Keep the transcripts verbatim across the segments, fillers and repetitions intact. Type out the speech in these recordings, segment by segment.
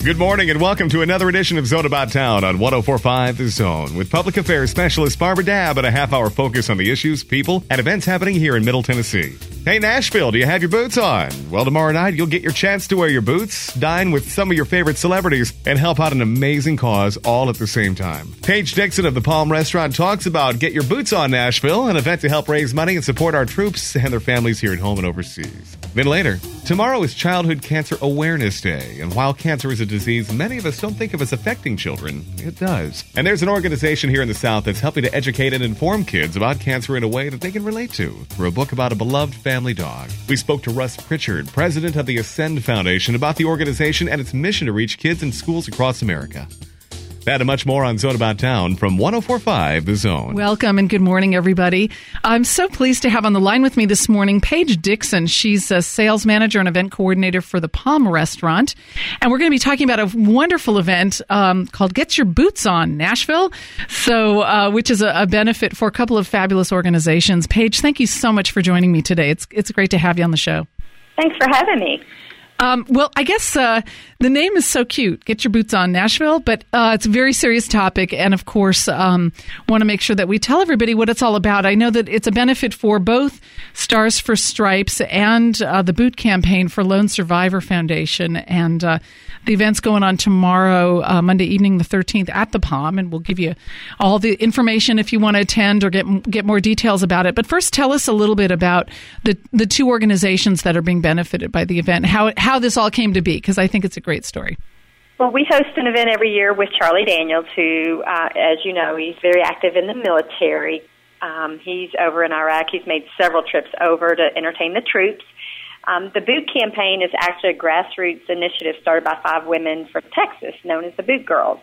Good morning and welcome to another edition of Zone About Town on one oh four point five The Zone with Public Affairs Specialist Barbara Dabb and a half-hour focus on the issues, people, and events happening here in Middle Tennessee. Hey, Nashville, do you have your boots on? Well, tomorrow night you'll get your chance to wear your boots, dine with some of your favorite celebrities, and help out an amazing cause all at the same time. Paige Dixon of the Palm Restaurant talks about Get Your Boots On Nashville, an event to help raise money and support our troops and their families here at home and overseas. Then later, tomorrow is Childhood Cancer Awareness Day, and while cancer is a disease many of us don't think of as affecting children, it does. And there's an organization here in the South that's helping to educate and inform kids about cancer in a way that they can relate to through a book about a beloved family dog. We spoke to Russ Pritchard, president of the Ascend Foundation, about the organization and its mission to reach kids in schools across America. That and much more on Zone About Town from one oh four point five The Zone. Welcome and good morning, everybody. I'm so pleased to have on the line with me this morning Paige Dixon. She's a sales manager and event coordinator for the Palm Restaurant. And we're going to be talking about a wonderful event um, called Get Your Boots On Nashville, so uh, which is a, a benefit for a couple of fabulous organizations. Paige, thank you so much for joining me today. It's, it's great to have you on the show. Thanks for having me. Um, well, I guess uh, the name is so cute, Get Your Boots On Nashville, but uh, it's a very serious topic. And, of course, um, want to make sure that we tell everybody what it's all about. I know that it's a benefit for both Stars for Stripes and uh, the Boot Campaign for Lone Survivor Foundation. And uh, the event's going on tomorrow, uh, Monday evening, the thirteenth, at the Palm. And we'll give you all the information if you want to attend or get get more details about it. But first, tell us a little bit about the, the two organizations that are being benefited by the event, how it how this all came to be, because I think it's a great story. Well, we host an event every year with Charlie Daniels, who, uh, as you know, he's very active in the military. Um, he's over in Iraq. He's made several trips over to entertain the troops. Um, the Boot Campaign is actually a grassroots initiative started by five women from Texas, known as the Boot Girls.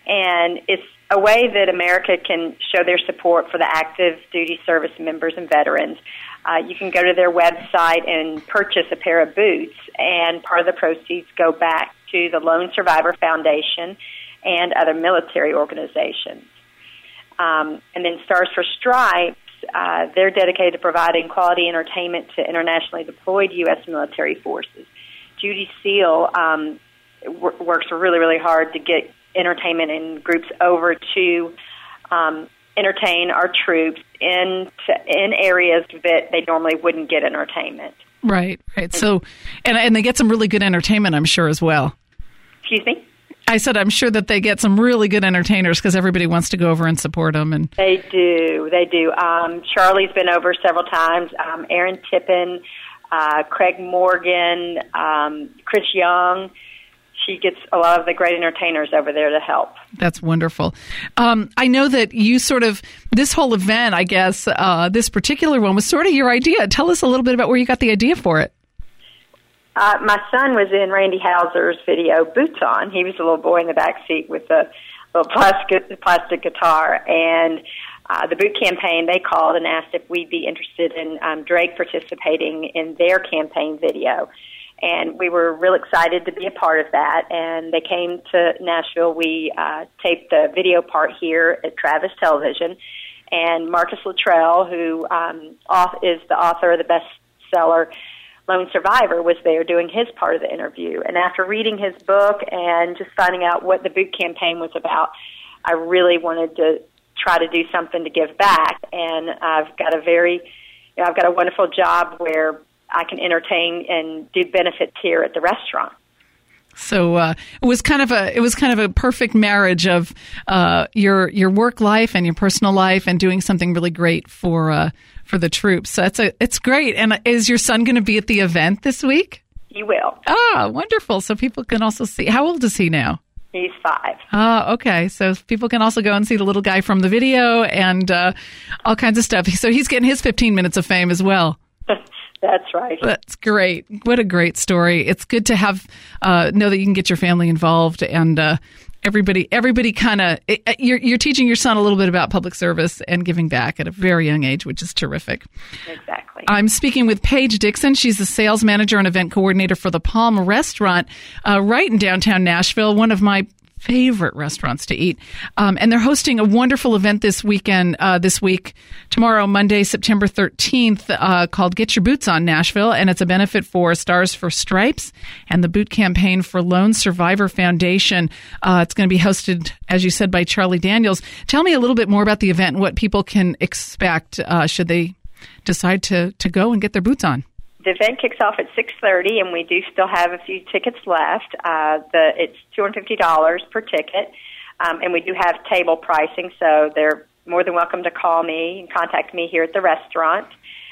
And it's a way that America can show their support for the active duty service members and veterans. Uh, you can go to their website and purchase a pair of boots, and part of the proceeds go back to the Lone Survivor Foundation and other military organizations. Um, and then Stars for Stripes, uh, they're dedicated to providing quality entertainment to internationally deployed U S military forces. Judy Seal um, w- works really, really hard to get entertainment and groups over to um, entertain our troops in in areas that they normally wouldn't get entertainment. Right, right. So, and and they get some really good entertainment, I'm sure, as well. Excuse me? I said I'm sure that they get some really good entertainers because everybody wants to go over and support them. And they do, they do. Um, Charlie's been over several times. Um, Aaron Tippin, uh, Craig Morgan, um, Chris Young. She gets a lot of the great entertainers over there to help. That's wonderful. Um, I know that you sort of, this whole event, I guess, uh, this particular one was sort of your idea. Tell us a little bit about where you got the idea for it. Uh, my son was in Randy Houser's video, Boots On. He was a little boy in the back seat with a little plastic, plastic guitar. And uh, the Boot Campaign, they called and asked if we'd be interested in um, Drake participating in their campaign video. And we were real excited to be a part of that. And they came to Nashville. We uh, taped the video part here at Travis Television. And Marcus Luttrell, who um, off, is the author of the bestseller Lone Survivor, was there doing his part of the interview. And after reading his book and just finding out what the Boot Campaign was about, I really wanted to try to do something to give back. And I've got a very, you know, I've got a wonderful job where I can entertain and do benefits here at the restaurant. So uh, it was kind of a it was kind of a perfect marriage of uh, your your work life and your personal life, and doing something really great for uh, for the troops. So it's a it's great. And is your son going to be at the event this week? He will. Ah, wonderful. So people can also see. How old is he now? He's five. Ah, okay. So people can also go and see the little guy from the video and uh, all kinds of stuff. So he's getting his fifteen minutes of fame as well. That's right. That's great. What a great story. It's good to have uh, know that you can get your family involved, and uh, everybody everybody kind of you're you're teaching your son a little bit about public service and giving back at a very young age, which is terrific. Exactly. I'm speaking with Paige Dixon. She's the sales manager and event coordinator for the Palm Restaurant, uh, right in downtown Nashville. One of my favorite restaurants to eat. Um, and they're hosting a wonderful event this weekend, uh, this week, tomorrow, Monday, September thirteenth, uh, called Get Your Boots On Nashville. And it's a benefit for Stars for Stripes and the Boot Campaign for Lone Survivor Foundation. Uh, it's going to be hosted, as you said, by Charlie Daniels. Tell me a little bit more about the event and what people can expect uh, should they decide to, to go and get their boots on. The event kicks off at six thirty, and we do still have a few tickets left. Uh, the It's two hundred fifty dollars per ticket, um, and we do have table pricing, so they're more than welcome to call me and contact me here at the restaurant.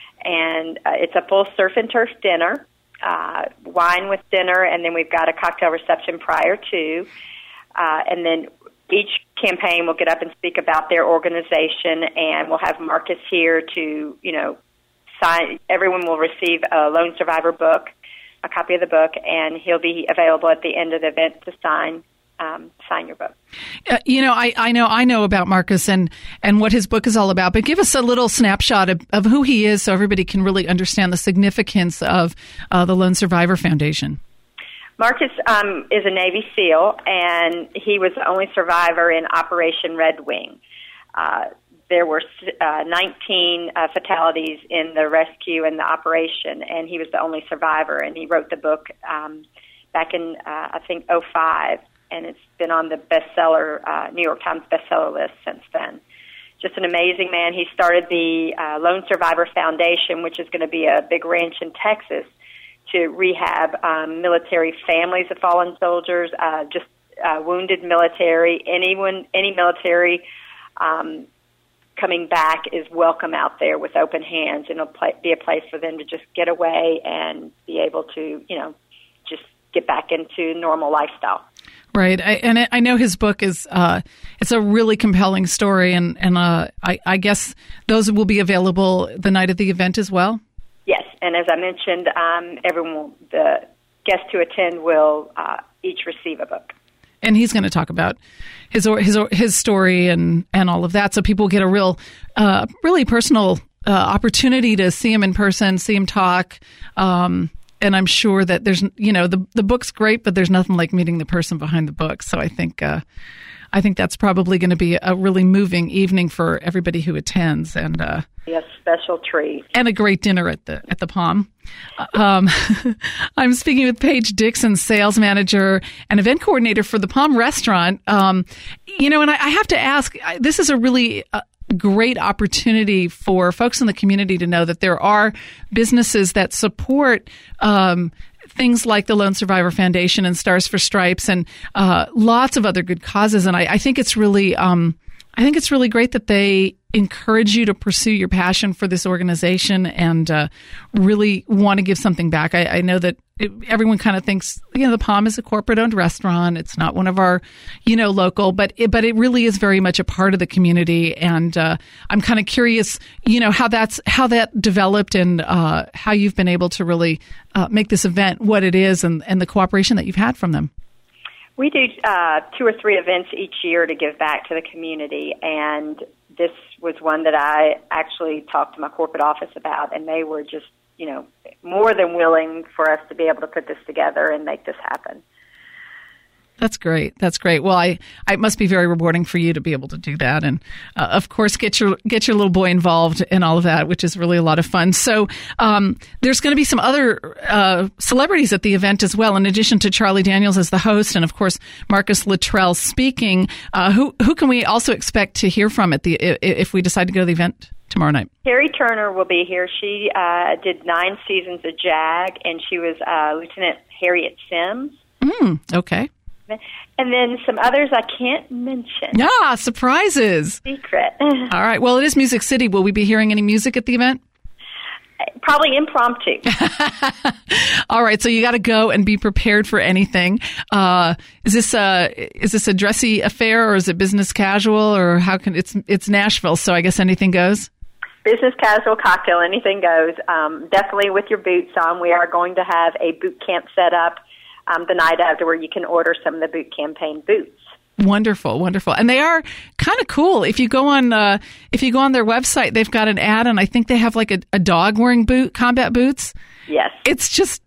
And uh, it's a full surf and turf dinner, uh, wine with dinner, and then we've got a cocktail reception prior to. Uh, and then each campaign will get up and speak about their organization, and we'll have Marcus here to, you know, sign. Everyone will receive a Lone Survivor book, a copy of the book, and he'll be available at the end of the event to sign um, sign your book. Uh, you know, I, I know I know about Marcus and, and what his book is all about, but give us a little snapshot of, of who he is so everybody can really understand the significance of uh, the Lone Survivor Foundation. Marcus um, is a Navy SEAL, and he was the only survivor in Operation Red Wing. Uh, there were uh, nineteen uh, fatalities in the rescue and the operation, and he was the only survivor, and he wrote the book um, back in, uh, I think, oh five, and it's been on the bestseller, uh, New York Times bestseller list since then. Just an amazing man. He started the uh, Lone Survivor Foundation, which is going to be a big ranch in Texas, to rehab um, military families of fallen soldiers, uh, just uh, wounded military, anyone, any military um, coming back is welcome out there with open hands, and it'll play, be a place for them to just get away and be able to, you know, just get back into normal lifestyle. Right, I, and I know his book is uh, it's a really compelling story, and and uh, I, I guess those will be available the night of the event as well. Yes, and as I mentioned, um, everyone, will, the guests who attend will uh, each receive a book. And he's going to talk about his his his story and, and all of that, so people get a real, uh, really personal uh, opportunity to see him in person, see him talk. Um, and I'm sure that there's, you know, the the book's great, but there's nothing like meeting the person behind the book. So I think uh, I think that's probably going to be a really moving evening for everybody who attends, and uh, a special treat and a great dinner at the at the Palm. Um, I'm speaking with Paige Dixon, sales manager and event coordinator for the Palm Restaurant. Um, you know, and I, I have to ask, this is a really uh, great opportunity for folks in the community to know that there are businesses that support um, things like the Lone Survivor Foundation and Stars for Stripes and uh, lots of other good causes. And I, I think it's really, um, I think it's really great that they encourage you to pursue your passion for this organization and uh, really want to give something back. I, I know that it, everyone kind of thinks, you know, the Palm is a corporate-owned restaurant. It's not one of our, you know, local, but it, but it really is very much a part of the community. And uh, I'm kind of curious, you know, how that's how that developed and uh, how you've been able to really uh, make this event what it is, and, and the cooperation that you've had from them. We do uh, two or three events each year to give back to the community, and this was one that I actually talked to my corporate office about, and they were just, you know, more than willing for us to be able to put this together and make this happen. That's great. That's great. Well, I, I it must be very rewarding for you to be able to do that, and uh, of course, get your get your little boy involved in all of that, which is really a lot of fun. So, um, there's going to be some other uh, celebrities at the event as well, in addition to Charlie Daniels as the host, and of course, Marcus Luttrell speaking. Uh, who who can we also expect to hear from at the if we decide to go to the event tomorrow night? Carrie Turner will be here. She uh, did nine seasons of JAG, and she was uh, Lieutenant Harriet Sims. Mm, okay. And then some others I can't mention. Yeah, surprises. Secret. All right. Well, it is Music City. Will we be hearing any music at the event? Probably impromptu. All right. So you got to go and be prepared for anything. Uh, is this a is this a dressy affair, or is it business casual, or how can it's it's Nashville? So I guess anything goes. Business casual cocktail, anything goes. Um, definitely with your boots on. We are going to have a boot camp set up Um, the night after, where you can order some of the boot campaign boots. Wonderful, wonderful, and they are kind of cool. If you go on, uh, if you go on their website, they've got an ad, and I think they have like a, a dog wearing boot, combat boots. Yes, it's just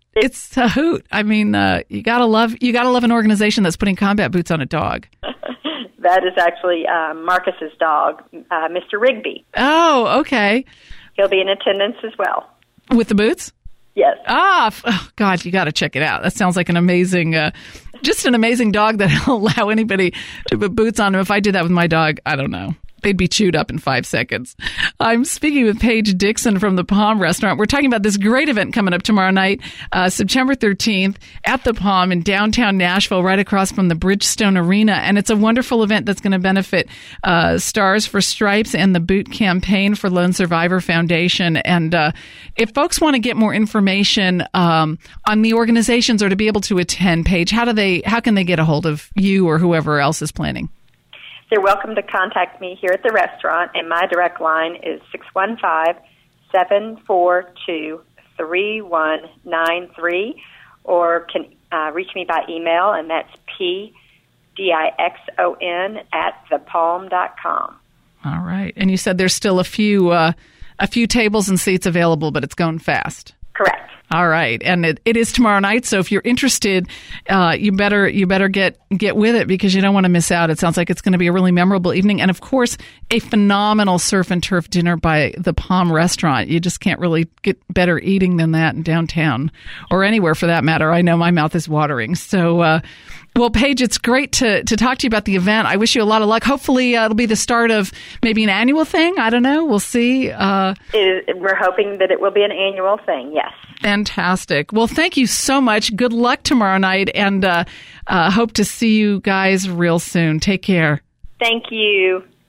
it's a hoot. I mean, uh, you gotta love you gotta love an organization that's putting combat boots on a dog. That is actually uh, Marcus's dog, uh, Mister Rigby. Oh, okay. He'll be in attendance as well. With the boots? Yes. Ah, oh, God, you got to check it out. That sounds like an amazing, uh, just an amazing dog that'll allow anybody to put boots on him. If I did that with my dog, I don't know. They'd be chewed up in five seconds. I'm speaking with Paige Dixon from the Palm Restaurant. We're talking about this great event coming up tomorrow night, uh, September thirteenth, at the Palm in downtown Nashville, right across from the Bridgestone Arena. And it's a wonderful event that's going to benefit uh, Stars for Stripes and the Boot Campaign for Lone Survivor Foundation. And uh, if folks want to get more information um, on the organizations or to be able to attend, Paige, how do they? How can they get a hold of you or whoever else is planning? They're welcome to contact me here at the restaurant, and my direct line is six one five, seven four two, three one nine three, or can uh, reach me by email, and that's P D I X O N at the palm dot com. All right. And you said there's still a few uh, a few tables and seats available, but it's going fast. Correct. All right, and it, it is tomorrow night. So if you're interested, uh, you better you better get get with it because you don't want to miss out. It sounds like it's going to be a really memorable evening, and of course, a phenomenal surf and turf dinner by the Palm Restaurant. You just can't really get better eating than that in downtown or anywhere for that matter. I know my mouth is watering. So. Uh, Well, Paige, it's great to, to talk to you about the event. I wish you a lot of luck. Hopefully, uh, it'll be the start of maybe an annual thing. I don't know. We'll see. Uh, it is, we're hoping that it will be an annual thing, yes. Fantastic. Well, thank you so much. Good luck tomorrow night, and uh, uh, hope to see you guys real soon. Take care. Thank you.